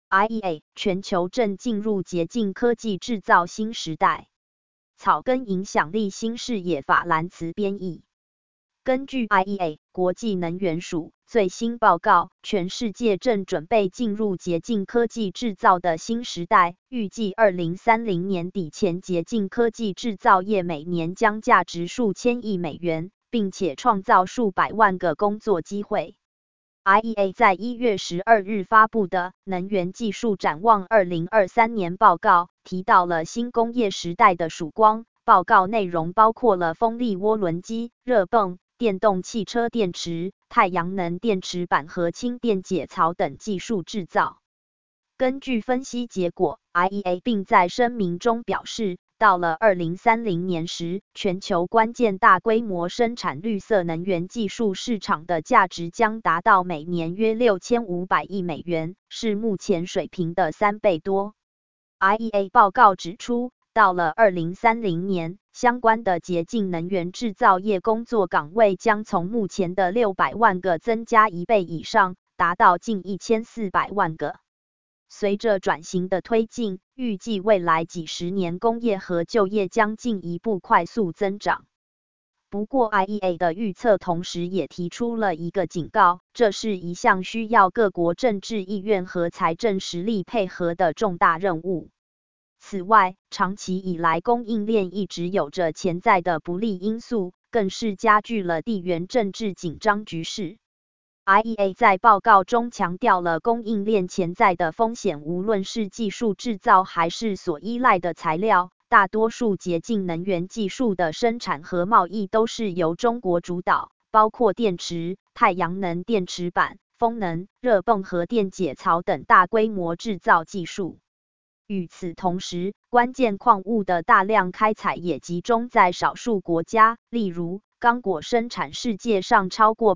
IEA 全球正进入洁净科技制造新时代。草根影响力新视野法兰茨编译。根据 IEA 国际能源署最新报告，全世界正准备进入洁净科技制造的新时代，预计2030年底前，洁净科技制造业每年将价值数千亿美元，并且创造数百万个工作机会。IEA 在1月12日发布的《能源技术展望2023年》报告提到了新工业时代的曙光。报告内容包括了风力涡轮机、热泵、电动汽车电池、太阳能电池板和氢电解槽等技术制造。根据分析结果 ，IEA 并在声明中表示，到了2030年时，全球关键大规模生产绿色能源技术市场的价值将达到每年约6500亿美元，是目前水平的3倍多。IEA 报告指出，到了2030年，相关的洁净能源制造业工作岗位将从目前的600万个增加1倍以上，达到近1400万个。随着转型的推进，预计未来几十年工业和就业将进一步快速增长。不过 IEA 的预测同时也提出了一个警告，这是一项需要各国政治意愿和财政实力配合的重大任务。此外，长期以来供应链一直有着潜在的不利因素，更是加剧了地缘政治紧张局势。IEA 在报告中强调了供应链潜在的风险，无论是技术制造还是所依赖的材料，大多数洁净能源技术的生产和贸易都是由中国主导，包括电池、太阳能电池板、风能、热泵和电解槽等大规模制造技术。与此同时，关键矿物的大量开采也集中在少数国家，例如刚果生产世界上超过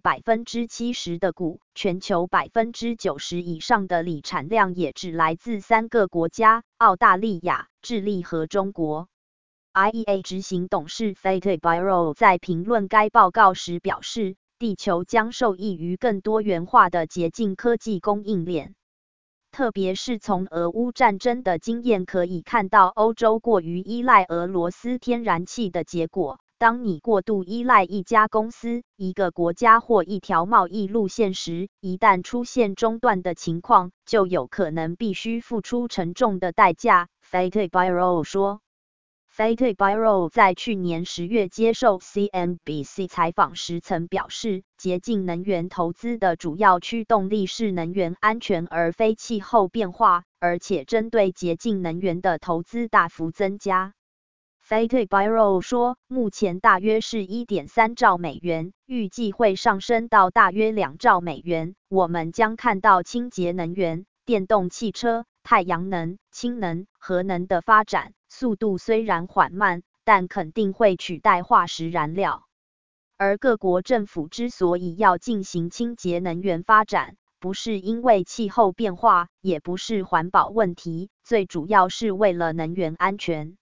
70%的钴，全球90%以上的锂产量也只来自3个国家：澳大利亚、智利和中国。IEA 执行董事 Fatih Birol 在评论该报告时表示，地球将受益于更多元化的洁净科技供应链。特别是从俄乌战争的经验可以看到，欧洲过于依赖俄罗斯天然气的结果。当你过度依赖一家公司、一个国家或一条贸易路线时，一旦出现中断的情况，就有可能必须付出沉重的代价。Fatih Birol 说。Fatih Birol 在去年10月接受 CNBC 采访时曾表示，洁净能源投资的主要驱动力是能源安全而非气候变化，而且针对洁净能源的投资大幅增加。Fatih Birol 说，目前大约是 1.3 兆美元，预计会上升到大约2兆美元。我们将看到清洁能源、电动汽车、太阳能、氢能、核能的发展，速度虽然缓慢，但肯定会取代化石燃料。而各国政府之所以要进行清洁能源发展，不是因为气候变化，也不是环保问题，最主要是为了能源安全。